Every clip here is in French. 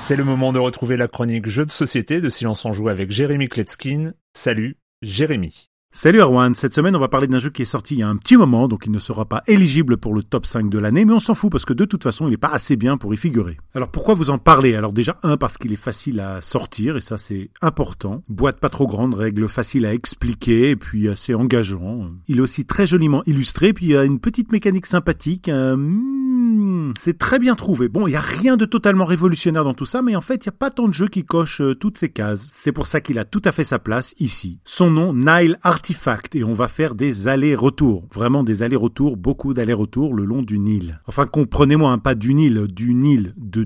C'est le moment de retrouver la chronique Jeux de société de Silence on Joue avec Jérémy Kletzkin. Salut, Jérémy. Salut Erwan, cette semaine on va parler d'un jeu qui est sorti il y a un petit moment, donc il ne sera pas éligible pour le top 5 de l'année, mais on s'en fout parce que de toute façon il n'est pas assez bien pour y figurer. Alors pourquoi vous en parler ? Alors déjà parce qu'il est facile à sortir, et ça c'est important. Boîte pas trop grande, règles faciles à expliquer, et puis assez engageant. Il est aussi très joliment illustré, puis il y a une petite mécanique sympathique, c'est très bien trouvé. Bon, il n'y a rien de totalement révolutionnaire dans tout ça, mais en fait, il n'y a pas tant de jeux qui cochent toutes ces cases. C'est pour ça qu'il a tout à fait sa place ici. Son nom, Nile Artifact, et on va faire des allers-retours. Vraiment des allers-retours, beaucoup d'allers-retours le long du Nil. Enfin, comprenez-moi, pas du Nil, de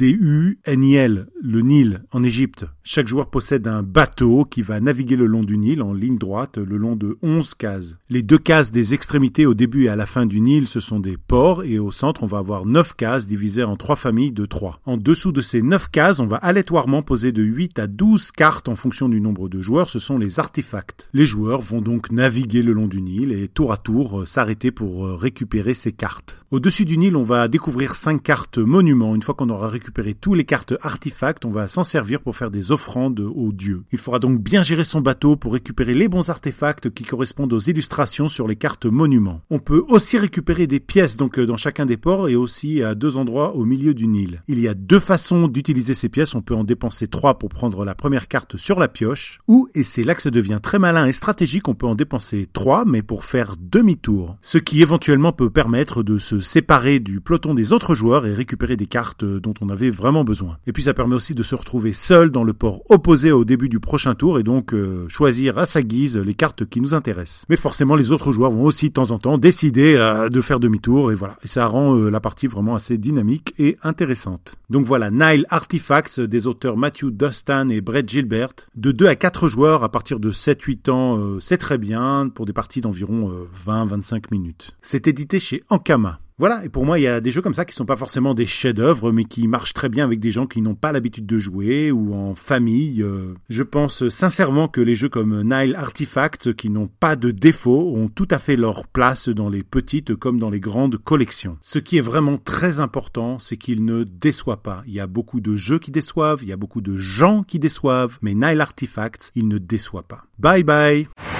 D-U-N-I-L, le Nil, en Égypte. Chaque joueur possède un bateau qui va naviguer le long du Nil en ligne droite, le long de 11 cases. Les 2 cases des extrémités au début et à la fin du Nil, ce sont des ports, et au centre, on va avoir 9 cases divisées en 3 familles de 3. En dessous de ces 9 cases, on va aléatoirement poser de 8 à 12 cartes en fonction du nombre de joueurs, ce sont les artefacts. Les joueurs vont donc naviguer le long du Nil et tour à tour s'arrêter pour récupérer ces cartes. Au-dessus du Nil, on va découvrir 5 cartes monuments. Une fois qu'on aura récupéré toutes les cartes artefacts, on va s'en servir pour faire des offrandes aux dieux. Il faudra donc bien gérer son bateau pour récupérer les bons artefacts qui correspondent aux illustrations sur les cartes monuments. On peut aussi récupérer des pièces donc dans chacun des ports et aussi à 2 endroits au milieu du Nil. Il y a 2 façons d'utiliser ces pièces. On peut en dépenser 3 pour prendre la première carte sur la pioche, ou, et c'est là que ça devient très malin et stratégique, on peut en dépenser 3 mais pour faire demi-tour. Ce qui éventuellement peut permettre de se séparer du peloton des autres joueurs et récupérer des cartes dont on avait vraiment besoin. Et puis ça permet aussi de se retrouver seul dans le port opposé au début du prochain tour et donc choisir à sa guise les cartes qui nous intéressent. Mais forcément les autres joueurs vont aussi de temps en temps décider de faire demi-tour et voilà. Et ça rend la partie vraiment assez dynamique et intéressante. Donc voilà, Nile Artifacts des auteurs Matthew Dustan et Brett Gilbert. De 2 à 4 joueurs à partir de 7-8 ans, c'est très bien pour des parties d'environ 20-25 minutes. C'est édité chez Ankama. Voilà, et pour moi, il y a des jeux comme ça qui sont pas forcément des chefs-d'œuvre, mais qui marchent très bien avec des gens qui n'ont pas l'habitude de jouer ou en famille. Je pense sincèrement que les jeux comme Nile Artifacts, qui n'ont pas de défaut, ont tout à fait leur place dans les petites comme dans les grandes collections. Ce qui est vraiment très important, c'est qu'ils ne déçoivent pas. Il y a beaucoup de jeux qui déçoivent, il y a beaucoup de gens qui déçoivent, mais Nile Artifacts, il ne déçoit pas. Bye bye!